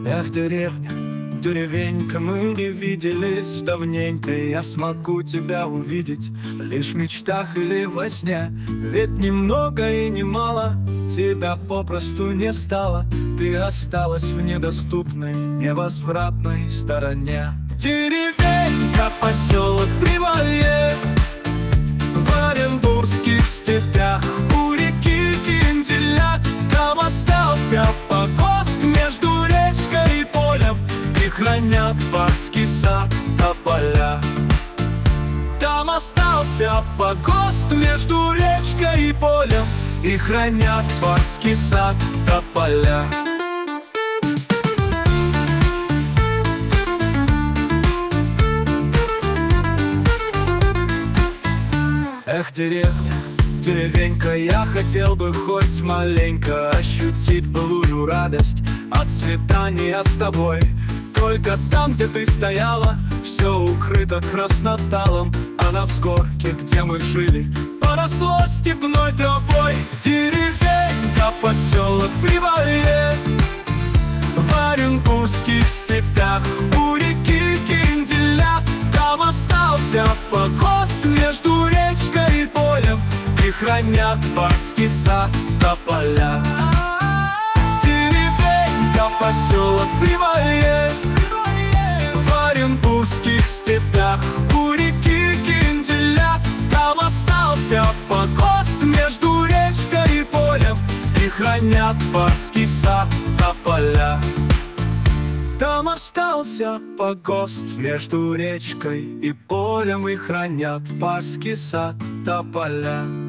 Эх, деревня, деревенька, мы не виделись давненько. Я смогу тебя увидеть лишь в мечтах или во сне. Ведь ни много и ни мало тебя попросту не стало. Ты осталась в недоступной, невозвратной стороне. Деревенька, поселок Привалье, в Оренбургских степях, у реки Кинделя. Там остался погост между речкой и полем, и хранят барский сад тополя. Там остался погост между речкой и полем, и хранят барский сад тополя. Эх, деревня, деревенька, я хотел бы хоть маленько ощутить былую радость от свидания с тобой. Только там, где ты стояла, все укрыто красноталом, а на взгорке, где мы жили, поросло степной травой. Деревенька, поселок Привалье, в Оренбургских степях, у реки Кинделя. Там остался погост между речкой и полем, и хранят барский сад тополя. Деревенька, поселок Привалье, в Оренбургских степях, у реки Кинделя. Там остался погост между речкой и полем, и хранят барский сад тополя. Там остался погост между речкой и полем, и хранят барский сад тополя.